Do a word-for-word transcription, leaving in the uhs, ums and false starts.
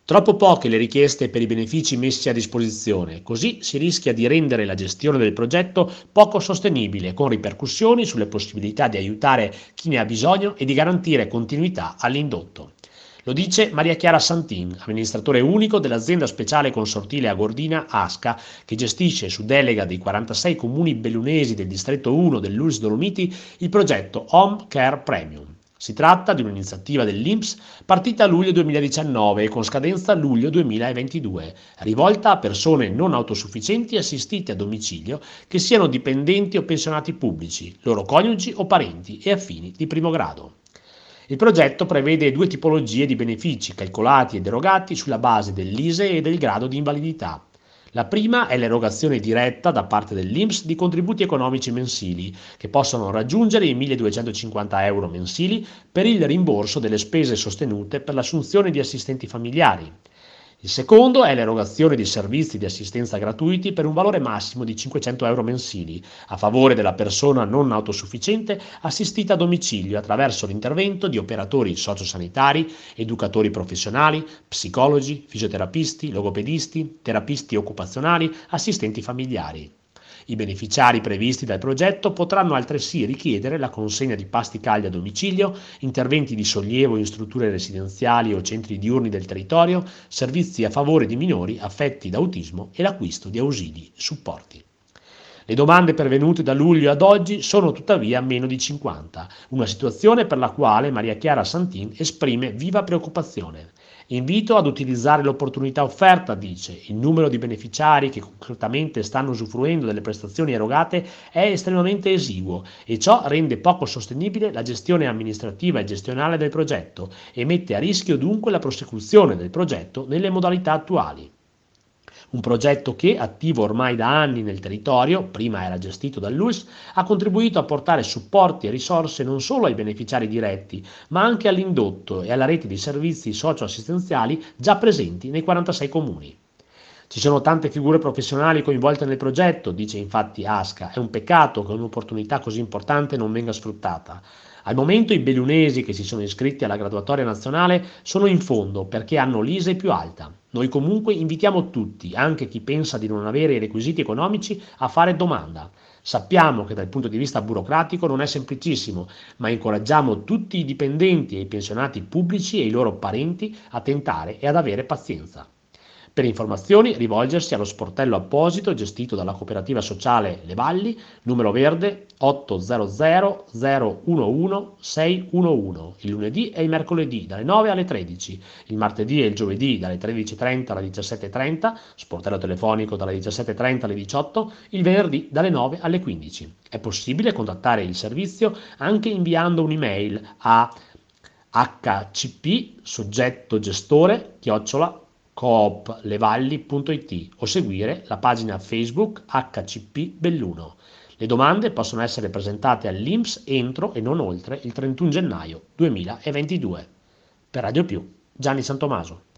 Troppo poche le richieste per i benefici messi a disposizione, così si rischia di rendere la gestione del progetto poco sostenibile, con ripercussioni sulle possibilità di aiutare chi ne ha bisogno e di garantire continuità all'indotto. Lo dice Maria Chiara Santin, amministratore unico dell'azienda speciale consortile Agordina ASCA, che gestisce su delega dei quarantasei comuni bellunesi del distretto uno dell'U L S Dolomiti il progetto Home Care Premium. Si tratta di un'iniziativa dell'I N P S partita a luglio duemiladiciannove e con scadenza luglio duemilaventidue, rivolta a persone non autosufficienti assistite a domicilio che siano dipendenti o pensionati pubblici, loro coniugi o parenti e affini di primo grado. Il progetto prevede due tipologie di benefici calcolati ed erogati sulla base dell'I S E e del grado di invalidità. La prima è l'erogazione diretta da parte dell'I N P S di contributi economici mensili, che possono raggiungere i milleduecentocinquanta euro mensili per il rimborso delle spese sostenute per l'assunzione di assistenti familiari. Il secondo è l'erogazione di servizi di assistenza gratuiti per un valore massimo di cinquecento euro mensili, a favore della persona non autosufficiente assistita a domicilio attraverso l'intervento di operatori sociosanitari, educatori professionali, psicologi, fisioterapisti, logopedisti, terapisti occupazionali, assistenti familiari. I beneficiari previsti dal progetto potranno altresì richiedere la consegna di pasti caldi a domicilio, interventi di sollievo in strutture residenziali o centri diurni del territorio, servizi a favore di minori affetti da autismo e l'acquisto di ausili supporti. Le domande pervenute da luglio ad oggi sono tuttavia meno di cinquanta, una situazione per la quale Maria Chiara Santin esprime viva preoccupazione. Invito ad utilizzare l'opportunità offerta, dice, il numero di beneficiari che concretamente stanno usufruendo delle prestazioni erogate è estremamente esiguo e ciò rende poco sostenibile la gestione amministrativa e gestionale del progetto e mette a rischio dunque la prosecuzione del progetto nelle modalità attuali. Un progetto che, attivo ormai da anni nel territorio, prima era gestito dall'U L S, ha contribuito a portare supporti e risorse non solo ai beneficiari diretti, ma anche all'indotto e alla rete di servizi socio-assistenziali già presenti nei quarantasei comuni. Ci sono tante figure professionali coinvolte nel progetto, dice infatti ASCA, è un peccato che un'opportunità così importante non venga sfruttata. Al momento i bellunesi che si sono iscritti alla graduatoria nazionale sono in fondo perché hanno l'I S E E più alta. Noi comunque invitiamo tutti, anche chi pensa di non avere i requisiti economici, a fare domanda. Sappiamo che dal punto di vista burocratico non è semplicissimo, ma incoraggiamo tutti i dipendenti e i pensionati pubblici e i loro parenti a tentare e ad avere pazienza. Per informazioni rivolgersi allo sportello apposito gestito dalla cooperativa sociale Le Valli, numero verde otto zero zero zero uno uno sei uno uno, il lunedì e il mercoledì dalle nove alle tredici, il martedì e il giovedì dalle tredici e trenta alle diciassette e trenta, sportello telefonico dalle diciassette e trenta alle diciotto, il venerdì dalle nove alle quindici. È possibile contattare il servizio anche inviando un'email a h c p soggetto gestore chiocciola cooplevalli punto it o seguire la pagina Facebook H C P Belluno. Le domande possono essere presentate all'I N P S entro e non oltre il trentuno gennaio duemilaventidue. Per Radio Più, Gianni Santomaso.